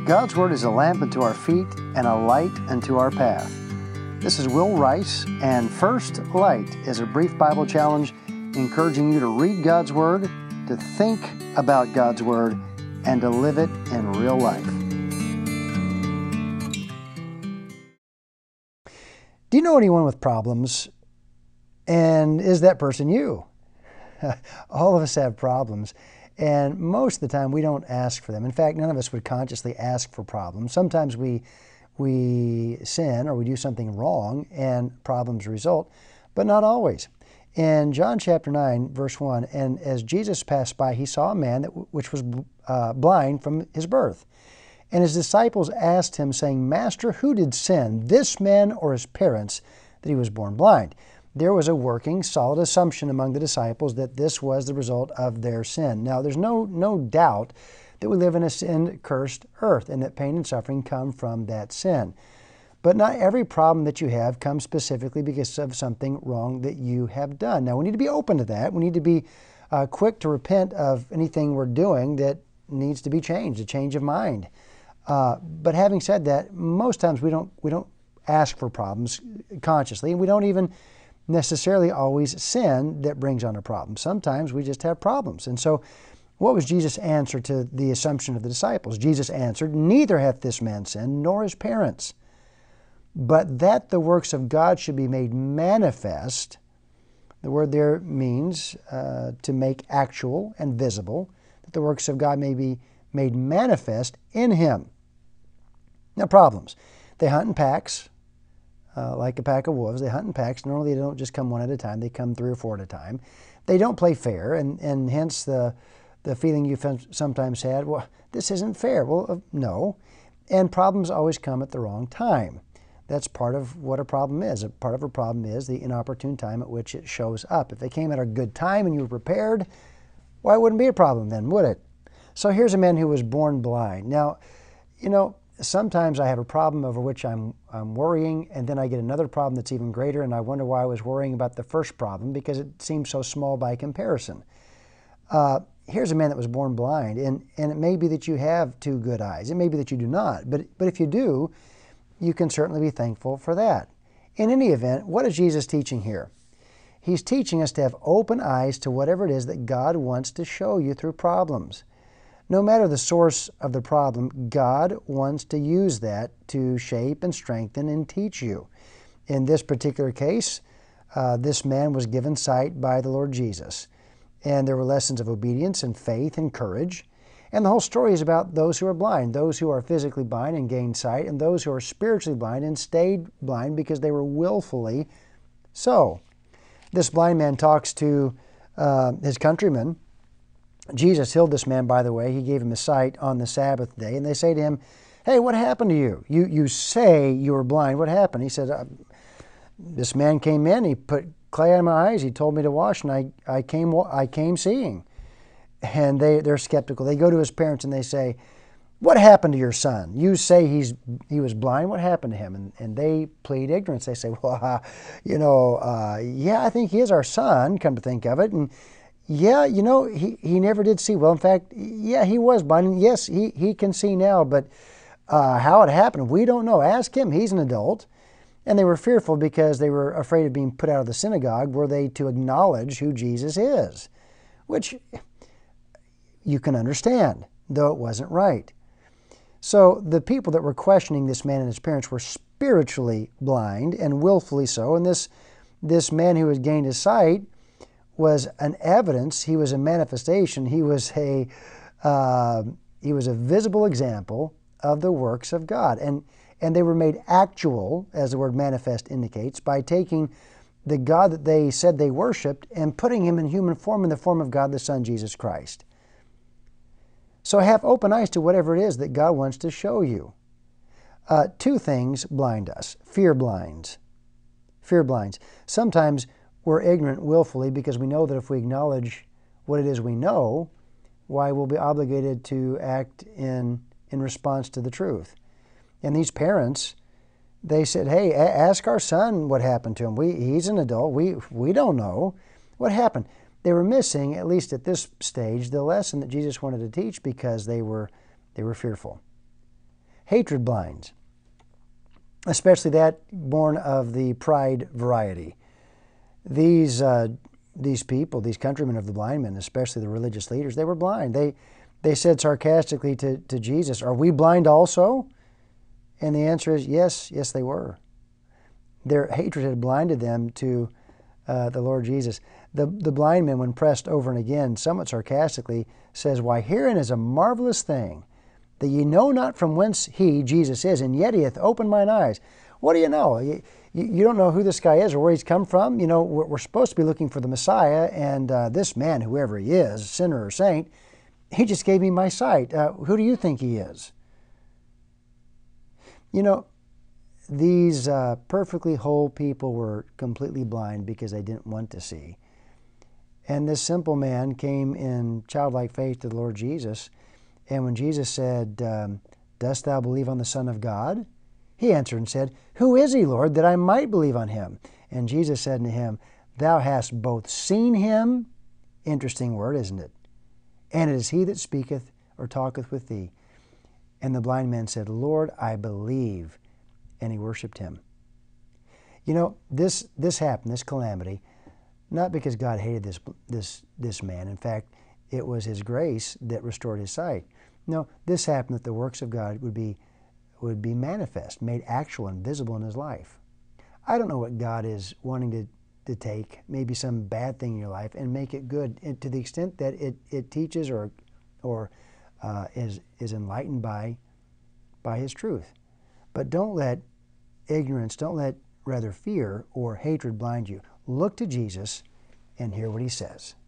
God's Word is a lamp unto our feet and a light unto our path. This is Will Rice, and First Light is a brief Bible challenge encouraging you to read God's Word, to think about God's Word, and to live it in real life. Do you know anyone with problems? And is that person you? All of us have problems. And most of the time, we don't ask for them. In fact, none of us would consciously ask for problems. Sometimes we sin or we do something wrong and problems result, but not always. In John chapter 9, verse 1, and as Jesus passed by, he saw a man which was blind from his birth. And his disciples asked him, saying, Master, who did sin, this man or his parents, that he was born blind? There was a working, solid assumption among the disciples that this was the result of their sin. Now, there's no doubt that we live in a sin-cursed earth and that pain and suffering come from that sin. But not every problem that you have comes specifically because of something wrong that you have done. Now, we need to be open to that. We need to be quick to repent of anything we're doing that needs to be changed, a change of mind. But having said that, most times we don't ask for problems consciously, and we don't even necessarily always sin that brings on a problem. Sometimes we just have problems. And so what was Jesus' answer to the assumption of the disciples? Jesus answered, Neither hath this man sinned, nor his parents, but that the works of God should be made manifest. The word there means to make actual and visible, that the works of God may be made manifest in him. Now, problems. They hunt in packs. Like a pack of wolves. They hunt in packs. Normally they don't just come one at a time. They come 3 or 4 at a time. They don't play fair, and hence the feeling you've sometimes had, well, this isn't fair. Well, no. And problems always come at the wrong time. That's part of what a problem is. A part of a problem is the inopportune time at which it shows up. If they came at a good time and you were prepared, why wouldn't it be a problem then, would it? So here's a man who was born blind. Now, sometimes I have a problem over which I'm worrying, and then I get another problem that's even greater, and I wonder why I was worrying about the first problem because it seems so small by comparison. Here's a man that was born blind, and it may be that you have 2 good eyes. It may be that you do not, but if you do, you can certainly be thankful for that. In any event, what is Jesus teaching here? He's teaching us to have open eyes to whatever it is that God wants to show you through problems. No matter the source of the problem, God wants to use that to shape and strengthen and teach you. In this particular case, this man was given sight by the Lord Jesus. And there were lessons of obedience and faith and courage. And the whole story is about those who are blind, those who are physically blind and gained sight, and those who are spiritually blind and stayed blind because they were willfully so. This blind man talks to his countrymen. Jesus healed this man, by the way. He gave him his sight on the Sabbath day. And they say to him, hey, what happened to you? You say you were blind. What happened? He said, this man came in. He put clay on my eyes. He told me to wash, and I came seeing. And they're skeptical. They go to his parents and they say, what happened to your son? You say he was blind. What happened to him? And they plead ignorance. They say, well, yeah, I think he is our son, come to think of it. And yeah, he never did see well. In fact, yeah, he was blind. And yes, he can see now, but how it happened, we don't know. Ask him. He's an adult. And they were fearful because they were afraid of being put out of the synagogue were they to acknowledge who Jesus is, which you can understand, though it wasn't right. So the people that were questioning this man and his parents were spiritually blind and willfully so. And this man who had gained his sight was an evidence. He was a manifestation. He was a visible example of the works of God. And they were made actual, as the word manifest indicates, by taking the God that they said they worshiped and putting him in human form in the form of God the Son, Jesus Christ. So have open eyes to whatever it is that God wants to show you. 2 things blind us. Fear blinds. Fear blinds. Sometimes we're ignorant willfully because we know that if we acknowledge what it is we know, why we'll be obligated to act in response to the truth. And these parents, they said, hey, ask our son what happened to him. He's an adult. We don't know what happened. They were missing, at least at this stage, the lesson that Jesus wanted to teach because they were fearful. Hatred blinds, especially that born of the pride variety. These people, these countrymen of the blind men, especially the religious leaders, they were blind. They said sarcastically to Jesus, "Are we blind also?" And the answer is yes, yes they were. Their hatred had blinded them to the Lord Jesus. The blind man, when pressed over and again, somewhat sarcastically, says, "Why, herein is a marvelous thing, that ye know not from whence he, Jesus, is, and yet he hath opened mine eyes." What do you know? You don't know who this guy is or where he's come from. You know, we're supposed to be looking for the Messiah, and this man, whoever he is, sinner or saint, he just gave me my sight. Who do you think he is? You know, these perfectly whole people were completely blind because they didn't want to see. And this simple man came in childlike faith to the Lord Jesus. And when Jesus said, "Dost thou believe on the Son of God?" he answered and said, "Who is he, Lord, that I might believe on him?" And Jesus said unto him, "Thou hast both seen him," interesting word, isn't it? "And it is he that speaketh or talketh with thee." And the blind man said, "Lord, I believe." And he worshiped him. You know, this happened, this calamity, not because God hated this man. In fact, it was his grace that restored his sight. No, this happened that the works of God would be manifest, made actual and visible in his life. I don't know what God is wanting to take, maybe some bad thing in your life, and make it good, and to the extent that it teaches or is enlightened by his truth. But don't let ignorance, don't let rather fear or hatred blind you. Look to Jesus and hear what he says.